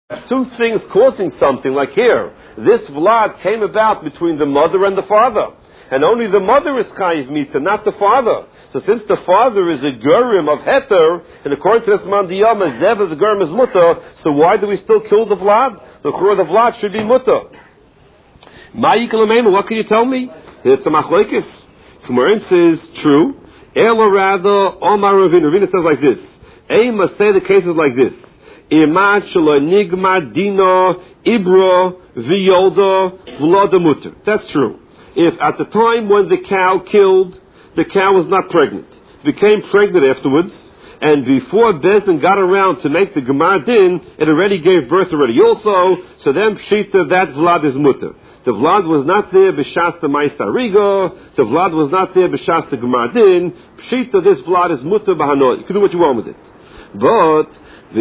two things causing something, like here, this vlad came about between the mother and the father. And only the mother is chayiv mita, not the father. So since the father is a gurim of heter, and according to this man diyama, zev is a gurim is mutter, so why do we still kill the vlad? The vlad should be mutter. What can you tell me? It's a machlokes. Gemara says, true. Ela rather, Omar Ravina says like this. Must say the cases like this. Imad shelo nigma dino ibro v'yolda v'loda mutter. That's true. If at the time when the cow killed, the cow was not pregnant, became pregnant afterwards, and before Bezdin got around to make the Gemar Din, it already gave birth already also, so then Pshita, that Vlad is mutter. The Vlad was not there b'shasta ma'isa rigo, the Vlad was not there b'shasta Gemar Din, Pshita, this Vlad is mutter b'hanoi. You can do what you want with it. But,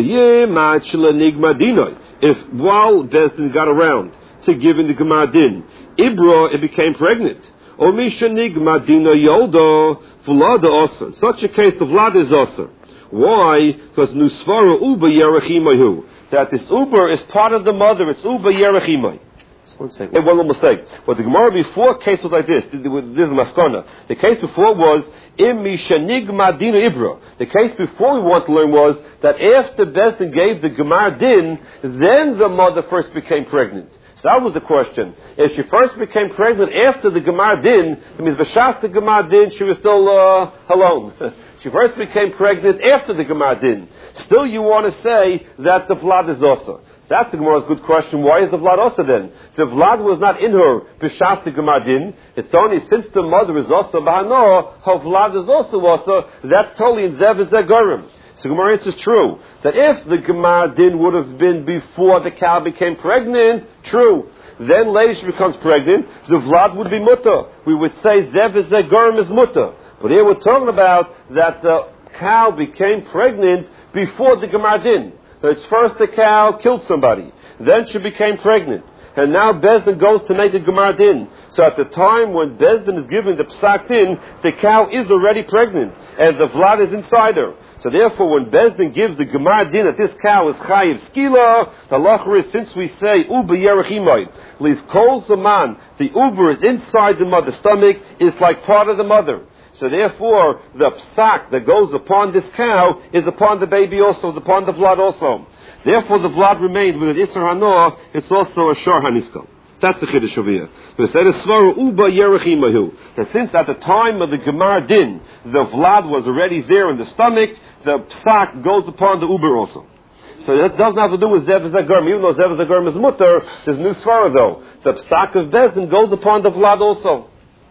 if while Bezdin got around to giving the Gemar Din, Ibra, it became pregnant. Or Mishanigma Dina Yolda, Vlada Osa. In such a case, the Vlad is Osa. Why? Because Nusfara Uba Yerechimahu. That this Uber is part of the mother, it's Uba Yerechimai. One little mistake. But the Gemara before case was like this. This is Maskana. The case before was Im Mishanigma Dina Ibra. The case before we want to learn was that after Bezdin gave the Gemar Din, then the mother first became pregnant. So that was the question. If she first became pregnant after the Gemar Din, that means B'shas the Gemar Din, she was still alone. She first became pregnant after the Gemar Din. Still you want to say that the Vlad is also. So that's the Gemara's good question. Why is the Vlad also then? The Vlad was not in her B'shas the Gemar Din. It's only since the mother is also B'hano, her Vlad is also. That's totally in Zev Zegorim. So Gemara answers true. That if the Gemar Din would have been before the cow became pregnant, true. Then later she becomes pregnant, the Vlad would be mutter. We would say Zev is Zegorim is mutter. But here we're talking about that the cow became pregnant before the Gemar Din. So it's first the cow killed somebody. Then she became pregnant. And now Bezdin goes to make the Gemar Din. So at the time when Bezdin is giving the Psak Din, the cow is already pregnant. And the Vlad is inside her. So therefore, when Bezdin gives the Gemar Din that this cow is chayiv skila, the halacha is, since we say uber yerechimai, least kol zaman, the uber is inside the mother's stomach, it's like part of the mother. So therefore, the psak that goes upon this cow is upon the baby also, is upon the Vlad also. Therefore, the Vlad remained with an Isser Hanoah, it's also a Shor Haniska. That's the Chiddush over here. That since at the time of the Gemar Din, the Vlad was already there in the stomach, the psak goes upon the Uber also. So that doesn't have to do with Zev Zagarm. Even though Zev Zagarm is mutter, there's new svara though. The psak of Bezdin goes upon the Vlad also.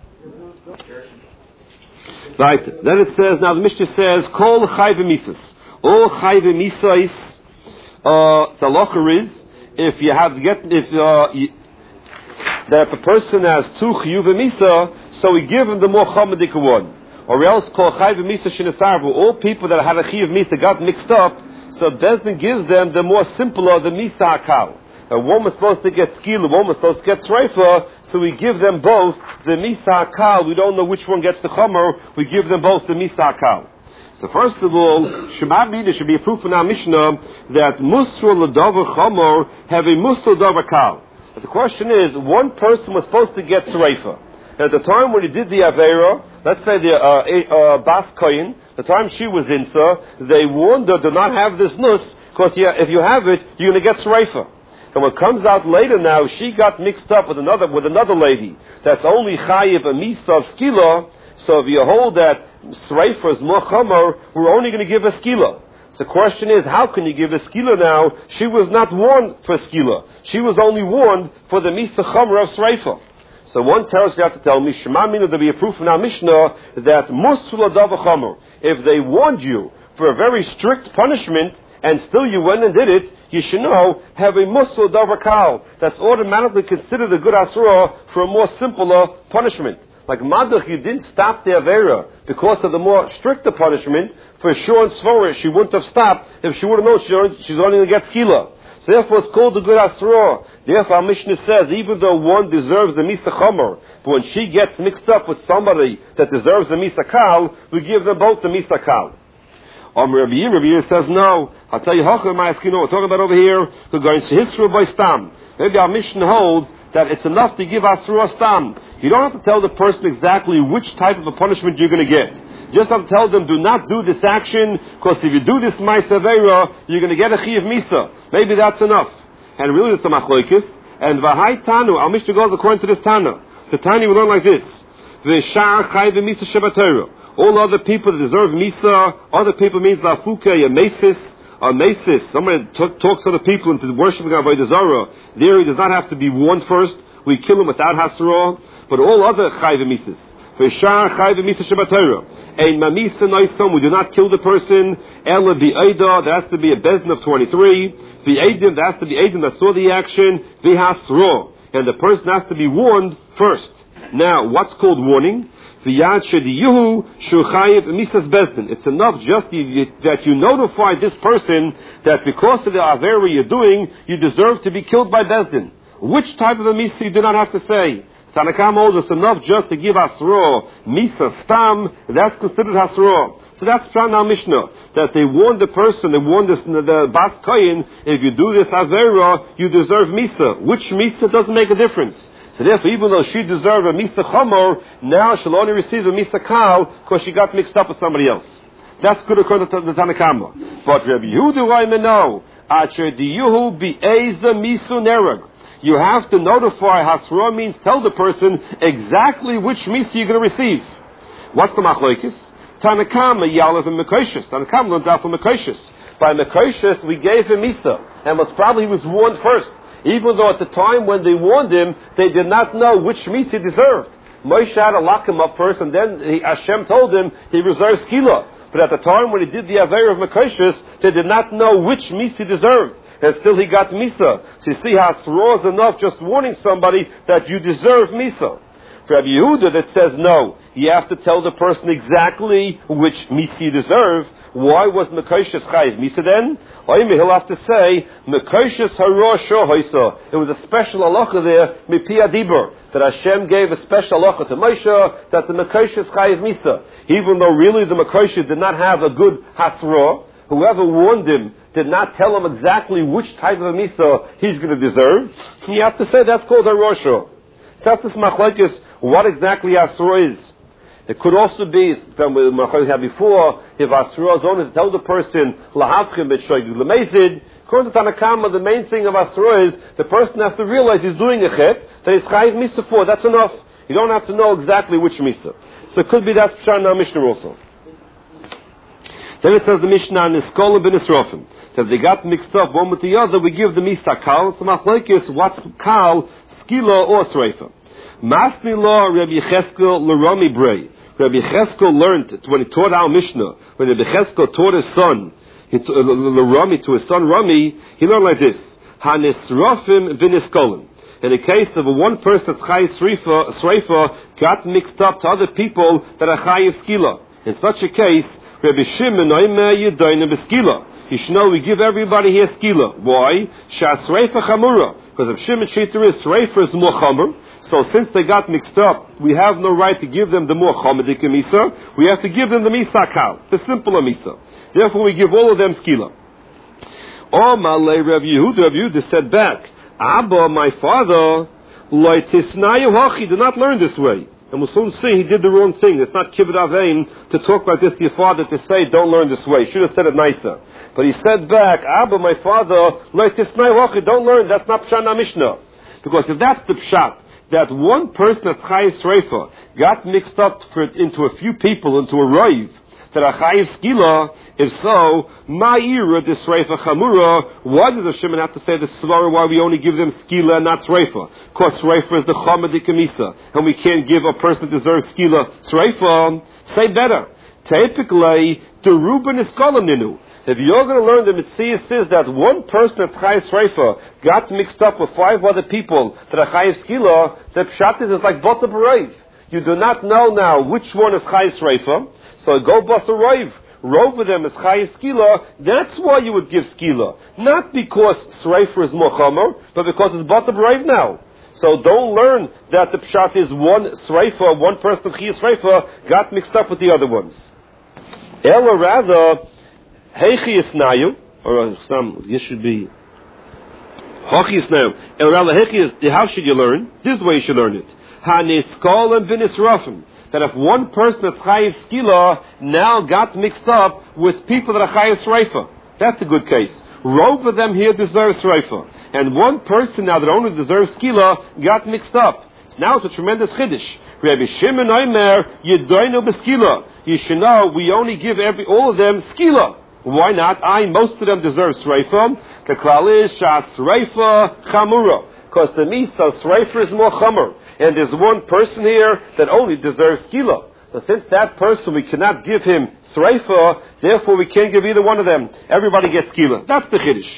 Right. Then it says, now the Mishnah says, Kol Chayve Misas. All Chayve Misas, the halacha is, if you have, that if a person has two chiyuv misa, so we give him the more chamadik one. Or else call chayv misa shinasarvu. All people that had a chiyuv misa got mixed up, so Bezdin gives them the more simpler, the misa hakal. And one was supposed to get skila, one was supposed to get sreifa, so we give them both the misa hakal. We don't know which one gets the chomer, we give them both the misa hakal. So first of all, Shema B'Ida should be a proof in our Mishnah that musr l'davar chomer have a musr l'davar kal. But the question is, one person was supposed to get Sreifa. At the time when he did the Aveira, let's say the Bas Koyin, the time she was in, they warned her to not have this nus, because if you have it, you're going to get Sreifa. And what comes out later now, she got mixed up with another lady that's only Chayiv a Misa of Skila, so if you hold that Sreifa is more Chomer, we're only going to give a Skila. So the question is, how can you give a skila now? She was not warned for skila. She was only warned for the misa chomer of sreifa. So one tells you have to tell me, Shema Mina, there'll be a proof in our Mishnah that musul adav chomer. If they warned you for a very strict punishment and still you went and did it, you should know, have a musul adav kal. That's automatically considered a good asura for a more simpler punishment. Like Madach, you didn't stop the Avera because of the more stricter punishment. For sure and Svora, she wouldn't have stopped if she would have known she's only going to get skila. So therefore it's called the good Asura. Therefore our Mishnah says, even though one deserves the Misa Chomer, but when she gets mixed up with somebody that deserves the Misa Kal, we give them both the Misa Kal. Rabbi Yir says no. I'll tell you, we're talking about over here, we're going to Hisra by Stam. Maybe our mission holds that it's enough to give Asura Stam. You don't have to tell the person exactly which type of a punishment you're going to get. You just have to tell them, do not do this action, because if you do this Ma'aseh Aveira, you're going to get a Chiyav Misa. Maybe that's enough. And really it's a Machlokes. And V'hai Tanu, our Mishnah goes according to this Tana. The Tani we learn like this. V'shar Chai V'Misa Shebatera. All other people that deserve Misa, other people means Lafuke, a Mesis, someone talks other people into worshiping Avodah Zarah. There he does not have to be warned first. We kill him without Hasra. But all other Chai V'Misas. V'shar Chai V'Misa Shebatera. Ein Mamisa Noisam, we do not kill the person. Ela B'Eida, there has to be a Bezdin of 23. V'Eidim, there has to be Eidim that saw the action. V'Hasra. And the person has to be warned first. Now, what's called warning? It's enough just that you notify this person that because of the Avera you're doing, you deserve to be killed by Bezdin. Which type of a Misa you do not have to say. Tanakam holds it's enough just to give Hasra, Misa, Stam, that's considered Hasra. So that's Pran Mishnah, that they warned the person, they warned the Bas Koyin, if you do this Avera, you deserve Misa. Which Misa doesn't make a difference. So therefore, even though she deserved a Misa Chomer, now she'll only receive a Misa Kal because she got mixed up with somebody else. That's good according to the Tanakama. But Rabbi Yehuda Raimeno, Acher Diyuhu Be'eza Misu Nerag. You have to notify. Hasra means tell the person exactly which Misa you're going to receive. What's the Machlokes? Tanakama Yalav and Mekoshes. Tanakama learned out from Mekoshes. By Mekoshes, we gave him Misa, and he was warned first. Even though at the time when they warned him, they did not know which Misa he deserved. Moshe had to lock him up first, and then Hashem told him he reserved Skila. But at the time when he did the Aveira of Mekoshes, they did not know which Misa he deserved. And still he got Misa. So you see how Hasra is enough just warning somebody that you deserve Misa. For Rabbi Yehuda that says no, you have to tell the person exactly which Misa you deserve. Why was Mekoshes Chayiv Misa then? He'll have to say, Mekoshes Hara Shohaisa. It was a special halacha there, Mipi Adibur, that Hashem gave a special halacha to Moshe, that the Mekoshes Chayiv Misa. Even though really the Mekoshes did not have a good Hasra, whoever warned him did not tell him exactly which type of a Misa he's going to deserve. You have to say that's called Hara Shoh. So that's this machlokes, what exactly Hasra is. It could also be, from what we had before, if Asura is only to tell the person, Lahavchim b'shoigig l'mezid, according to Tanakama, the main thing of Asura is, the person has to realize he's doing a chet, that he's chayiv misa for, that's enough. You don't have to know exactly which misa. So it could be that's Pshat in our Mishnah also. Then it says the Mishnah, Niskola b'nisrofim. So if they got mixed up one with the other, we give the misa kal, so machlokes, what's kal, skila or sreifa. Masni law Rabbi Cheskel l'rami brei. Rabbi Cheskel learned when he taught our Mishnah, when Rabbi Cheskel taught his son, Rami, to his son Rami, he learned like this: Hanisrofim v'niskolim. In the case of one person that's chayiv sreifa got mixed up to other people that are chayiv skila. In such a case, Rabbi Shimon oimeh yedayna b'skila. You should know we give everybody here skila. Why? Shas sreifa chamura. Because if Shimon Shiter is sreifa is more chamur. So since they got mixed up, we have no right to give them the more chomedik misa. We have to give them the misa kal, the simpler misa. Therefore, we give all of them skila. Oh, Malay Rav Yehuda said back, Abba, my father, loy tisnayu hachi, do not learn this way. And we'll soon see he did the wrong thing. It's not kibbut avein to talk like this to your father, to say, don't learn this way. He should have said it nicer. But he said back, Abba, my father, loy tisnayu hachi, don't learn, that's not Pshat na Mishnah. Because if that's the Pshat, that one person that's chayiv sreifa got mixed up into a few people, into a roiv, that are chayiv skila, if so, ma'ira de sreifa chamura, why does the Shimon have to say the svara why we only give them skila and not sreifa? Because sreifa is the chomedik misa, and we can't give a person that deserves skila sreifa. Say better. Typically, the Ruben is kolam ninu. If you're going to learn the Mitzvah says that one person at Chayiv Sreifa got mixed up with 5 other people that are Chayiv Skila, the Pshat is like Bata B'Raiv. You do not know now which one is Chayiv Sreifa, so go Bata Raiv. Rove with them is Chayiv Skila, that's why you would give Skila. Not because Sreifa is more Chomer, but because it's Bata B'Raiv now. So don't learn that the Pshat is one Sreifa, one person Chayiv Sreifa got mixed up with the other ones. Ella rather, Heichi Isnayu, or some, this should be Hochi Isnayu. How should you learn? This is the way you should learn it. Haniskol and Binisrafim. That if one person that's Chayiv Skila now got mixed up with people that are Chayiv Sreifa. That's a good case. Rove of them here deserves Sreifa. And one person now that only deserves Skila got mixed up. So now it's a tremendous Chiddush. Rabbi Shimon Omer, Yedoinu B'Skila. You should know we only give all of them Skila. Why not? Most of them deserve Sreifa. The klal is Shas Sreifa Chamura. Because the Misa Sreifa is more Chamur. And there's one person here that only deserves Skila. So since that person we cannot give him Sreifa, therefore we can't give either one of them. Everybody gets Skila. That's the Chiddush.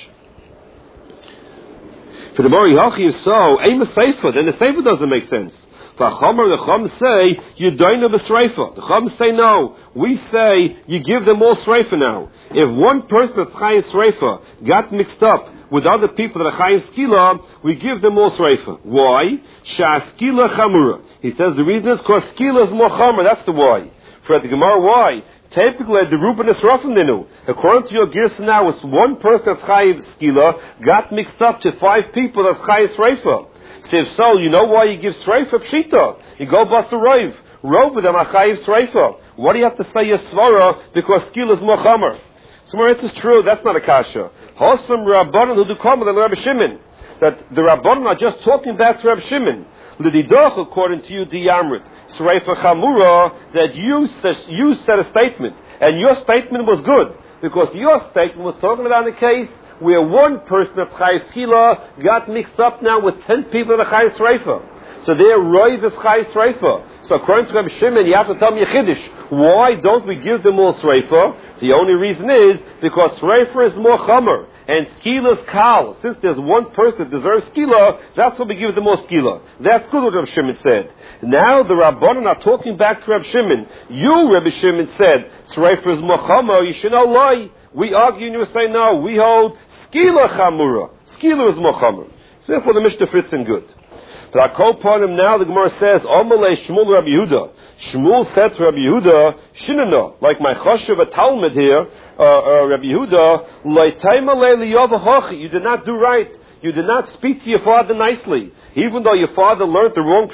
For the Mori Hachi is so, aim a Seifa, then the Seifa doesn't make sense. The Chum say, you don't have a Sreifa. The Chum say no. We say, you give them all Sreifa now. If one person that's Chayiv Sreifa got mixed up with other people that are Chayiv Skila, we give them all Sreifa. Why? Sha'skila Chamura. He says the reason is because Skila is more Chamur. That's the why. For the Gemara, why? Typically, the Ruben is Rafim Ninu. According to your Girsa now, it's one person that's Chayiv Skila got mixed up to 5 people that's Chayiv Sreifa. So if so, you know why you give Sreifa Pshita? You go bust a Rove. Rove with them are Chayiv Sreifa. What do you have to say Yisvara? Because Skila is more Chamur. So where this is true, that's not a kasha. Hosam Rabbanan who do come with Rabbi Shimon. That the Rabbanan are just talking back to Rabbi Shimon. L'didoch, according to you, Diyamrit. Sreifa Chamura, that you said a statement. And your statement was good. Because your statement was talking about a case where one person of Chayiv Skila got mixed up now with 10 people of the Chayiv Sreifa. So their Roiv is Chayiv Sreifa. So according to Rabbi Shimon, you have to tell me a Chiddush. Why don't we give them all Sreifa? The only reason is because Sreifa is more Chamur. And Skila is Kal. Since there's one person that deserves Skila, that's why we give them all Skila. That's good what Rabbi Shimon said. Now the Rabbanan are talking back to Rabbi Shimon. You, Rabbi Shimon, said Sreifa is more Chamur. You should not lie. We argue and you say no. We hold Skila Chamura. Skila is more Chamur. So therefore the Mishnah fits in good. But I call upon him now, the Gemara says, Amalei Shmuel Rabbi Yehuda. Shmuel said to Rabbi Yehuda, Shinana, like my Choshev a Talmud here, Rabbi Yehuda, Loitaimalei Liyavahochi. You did not do right. You did not speak to your father nicely. Even though your father learned the wrong